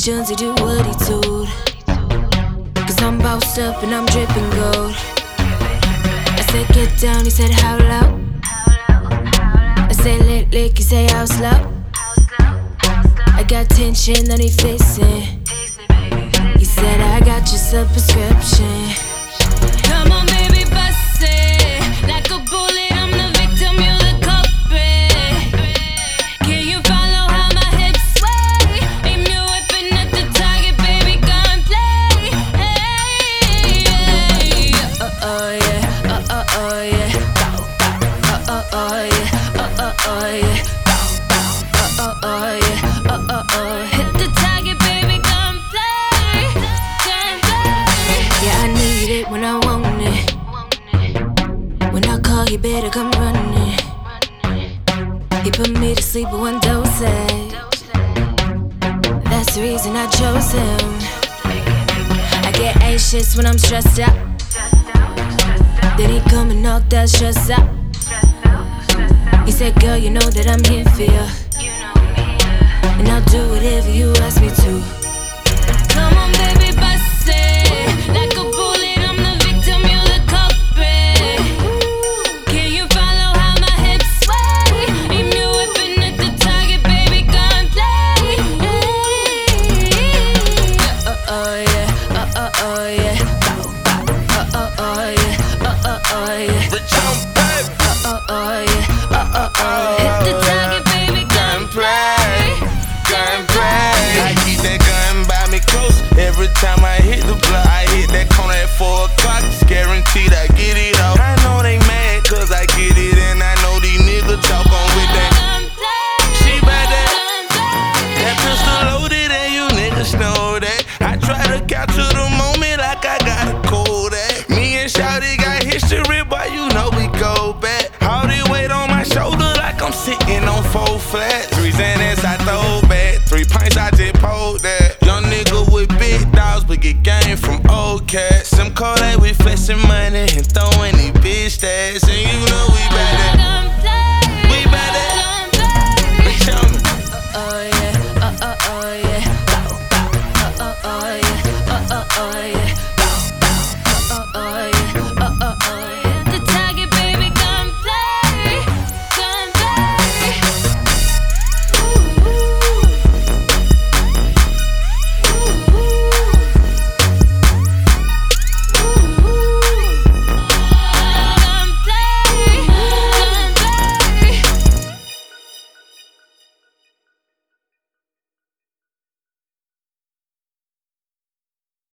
questions, he do what he told. Cause I'm bossed up and I'm dripping gold. I said get down, he said how low. I said lick, he say how slow. I got tension that he fixing. He said I got just a prescription. Come on baby, bust it. Like a bullet, I'm the victim, you're the culprit. Can you follow how my hips sway? Aim your weapon at the target, baby, gun play. Hey, yeah. Oh yeah, oh yeah. Oh yeah, oh yeah. Oh yeah, hit the target, baby, gun play. Yeah, I need it when I want it. When I call, you better come running. He put me to sleep with one dosage. That's the reason I chose him. I get anxious when I'm stressed out. Then he come and knock that stress out. He said, girl, you know that I'm here for you, and I'll do whatever you ask me to. Come on, baby, bust it. Like a bullet, I'm the victim, you're the culprit. Can you follow how my hips sway? Aim your weapon at the target, baby, gun play. Oh yeah, oh yeah. Oh yeah. Rich on baby. Oh yeah. Hit the target, baby, gun play. I keep that gun by me close. Every time I hit the block, I hit that corner at 4 o'clock. It's guaranteed I get it off. I know they mad cause I get it, and I know these niggas talk on with that. She bout that pistol loaded, and you niggas know that. I try to capture the moment like I got a Kodak. Me and Shawty got history, but you know we go back. All this weight on my shoulder like I'm sitting on 4 flats. 3 Xanax I throw back, 3 pints I just pulled that. Young nigga with big dogs, but get game from old cats. Some call that we flexing money and